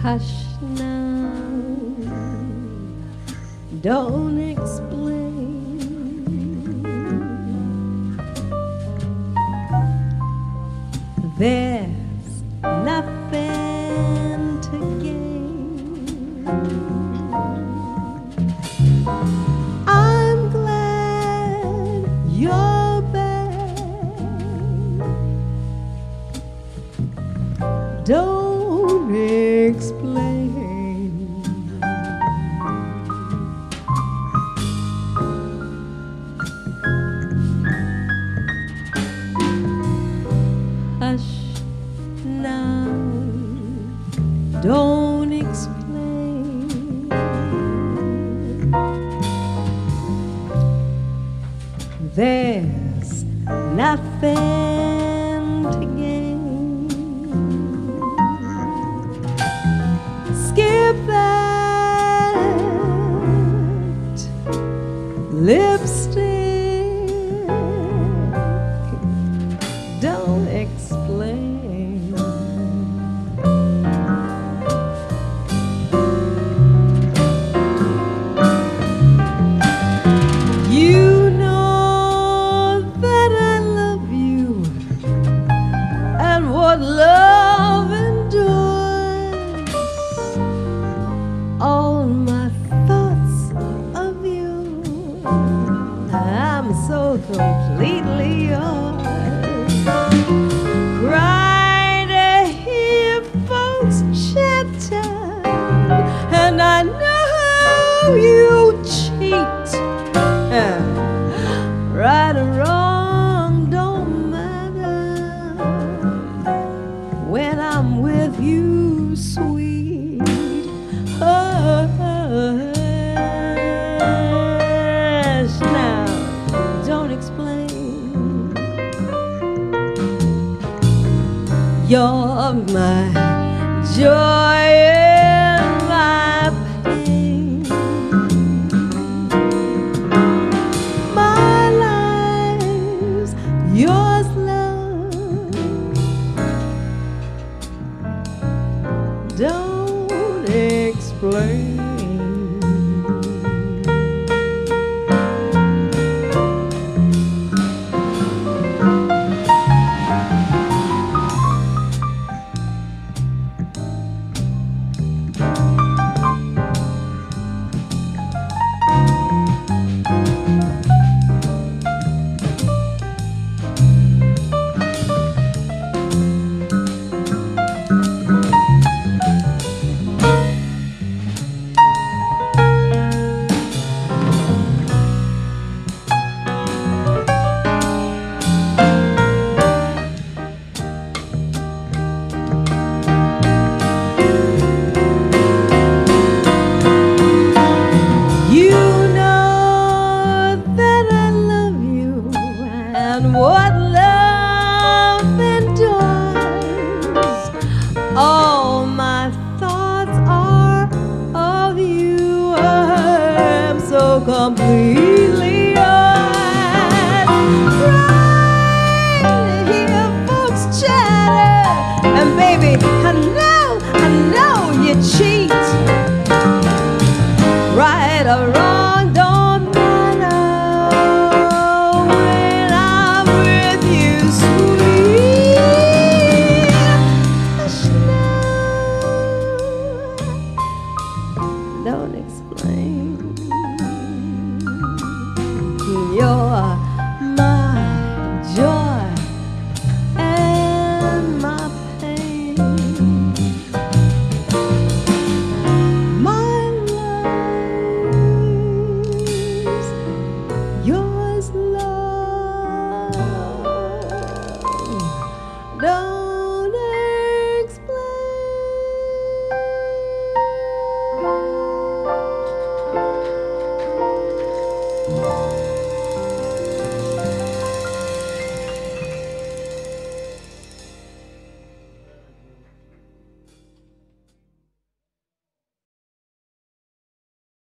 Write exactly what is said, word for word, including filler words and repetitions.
Hush now, don't explain. There's nothing to gain. I'm glad you're back. Don't explain. Hush now, don't explain. There's nothing to gain. Skip that lipstick, don't explain. You know that I love you, and what love endures. All my thoughts of you, I'm so completely yours. Cry to hear folks chatter, and I know you cheat. Right or wrong don't matter when I'm with you, sweet. Hush now, don't explain. You're my joy and my pain. My life's yours, love. Don't explain. And what love endures. All my thoughts are of you. I'm so completely yours. Right here, folks chatter, and baby, I know, I know you cheat. Right or wrong don't matter when I'm with you, sweet. Hush now, don't explain. You're my joy and my pain. My life's yours, love. Don't